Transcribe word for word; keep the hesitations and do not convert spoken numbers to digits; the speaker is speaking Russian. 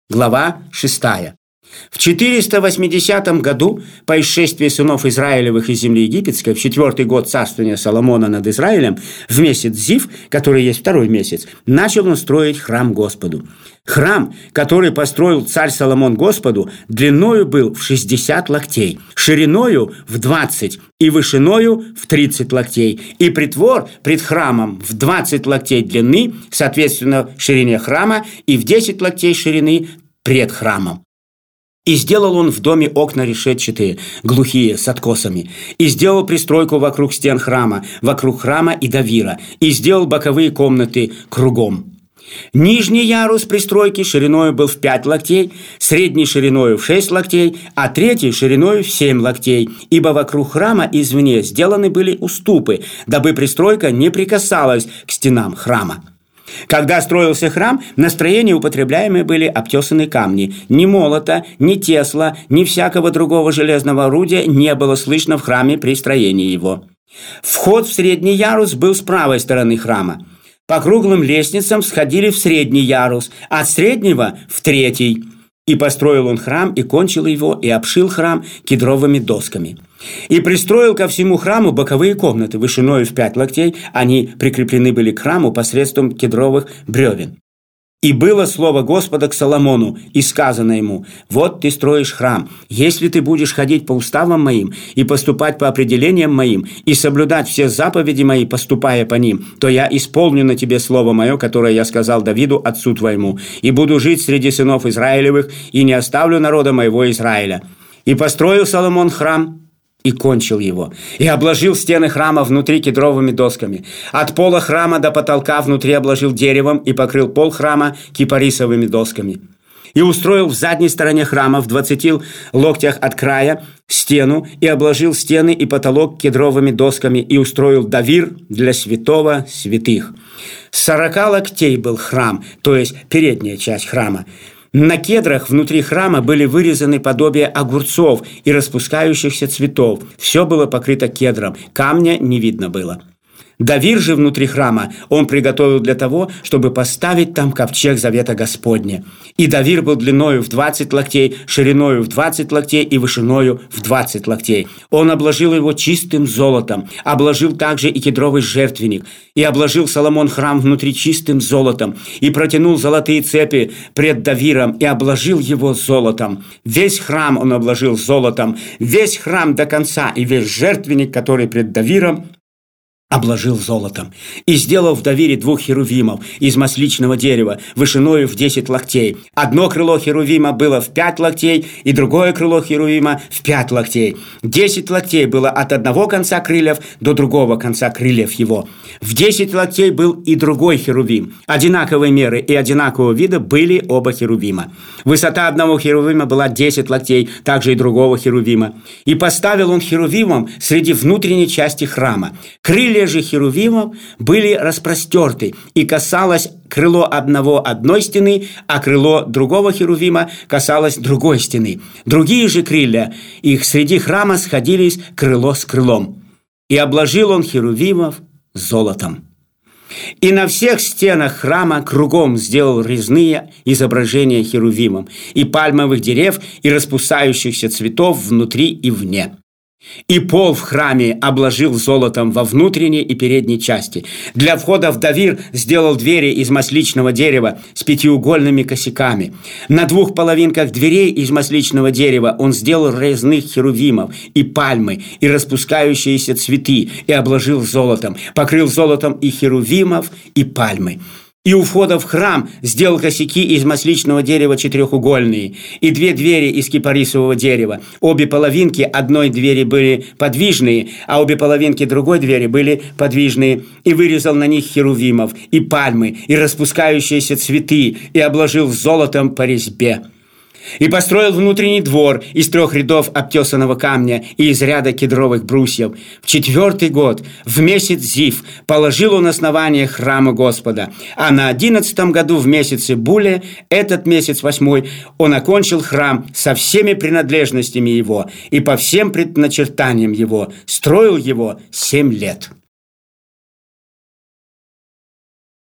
Глава шестая. В четыреста восьмидесятом году по исшествии сынов Израилевых из земли египетской, в четвертый год царствования Соломона над Израилем, в месяц Зив, который есть второй месяц, начал он строить храм Господу. Храм, который построил царь Соломон Господу, длиною был в шестьдесят локтей, шириною в двадцать и вышиною в тридцать локтей, и притвор пред храмом в двадцать локтей длины, соответственно, ширине храма, и в десять локтей ширины пред храмом. И сделал он в доме окна решетчатые, глухие, с откосами. И сделал пристройку вокруг стен храма, вокруг храма и давира. И сделал боковые комнаты кругом. Нижний ярус пристройки шириною был в пять локтей, средней шириною в шесть локтей, а третий шириною в семь локтей, ибо вокруг храма извне сделаны были уступы, дабы пристройка не прикасалась к стенам храма. Когда строился храм, на строение употребляемые были обтесанные камни. Ни молота, ни тесла, ни всякого другого железного орудия не было слышно в храме при строении его. Вход в средний ярус был с правой стороны храма. По круглым лестницам сходили в средний ярус, от среднего в третий. И построил он храм, и кончил его, и обшил храм кедровыми досками. И пристроил ко всему храму боковые комнаты, вышиною в пять локтей, они прикреплены были к храму посредством кедровых бревен. И было слово Господа к Соломону, и сказано ему: «Вот ты строишь храм, если ты будешь ходить по уставам моим, и поступать по определениям моим, и соблюдать все заповеди мои, поступая по ним, то я исполню на тебе слово мое, которое я сказал Давиду, отцу твоему, и буду жить среди сынов Израилевых, и не оставлю народа моего Израиля». И построил Соломон храм, и кончил его, и обложил стены храма внутри кедровыми досками. От пола храма до потолка внутри обложил деревом и покрыл пол храма кипарисовыми досками. И устроил в задней стороне храма в двадцати локтях от края стену, и обложил стены и потолок кедровыми досками, и устроил давир для святого святых. Сорока локтей был храм, то есть передняя часть храма. На кедрах внутри храма были вырезаны подобия огурцов и распускающихся цветов. Все было покрыто кедром, камня не видно было. Давир же внутри храма он приготовил для того, чтобы поставить там ковчег завета Господня. И давир был длиною в двадцать локтей, шириною в двадцать локтей и вышиною в двадцать локтей. Он обложил его чистым золотом, обложил также и кедровый жертвенник. И обложил Соломон храм внутри чистым золотом, и протянул золотые цепи пред давиром, и обложил его золотом. Весь храм он обложил золотом, весь храм до конца, и весь жертвенник, который пред давиром, обложил золотом. И сделал в давире двух херувимов из масличного дерева, вышиною в десять локтей. Одно крыло херувима было в пять локтей, и другое крыло херувима в пять локтей. Десять локтей было от одного конца крыльев до другого конца крыльев его. В десять локтей был и другой херувим. Одинаковой меры и одинакового вида были оба херувима. Высота одного херувима была десять локтей, также и другого херувима. И поставил он херувимом среди внутренней части храма. Крылья же херувимов были распростерты, и касалось крыло одного одной стены, а крыло другого херувима касалось другой стены. Другие же крылья их среди храма сходились крыло с крылом. И обложил он херувимов золотом. И на всех стенах храма кругом сделал резные изображения херувимов и пальмовых дерев и распускающихся цветов внутри и вне. И пол в храме обложил золотом во внутренней и передней части. Для входа в давир сделал двери из масличного дерева с пятиугольными косяками. На двух половинках дверей из масличного дерева он сделал резных херувимов и пальмы, и распускающиеся цветы, и обложил золотом, покрыл золотом и херувимов, и пальмы. И у входа в храм сделал косяки из масличного дерева четырехугольные, и две двери из кипарисового дерева. Обе половинки одной двери были подвижные, а обе половинки другой двери были подвижные. И вырезал на них херувимов, и пальмы, и распускающиеся цветы, и обложил золотом по резьбе. И построил внутренний двор из трех рядов обтесанного камня и из ряда кедровых брусьев. В четвертый год, в месяц Зив, положил он основание храма Господа. А на одиннадцатом году, в месяце Буле, этот месяц восьмой, он окончил храм со всеми принадлежностями его и по всем предначертаниям его. Строил его семь лет.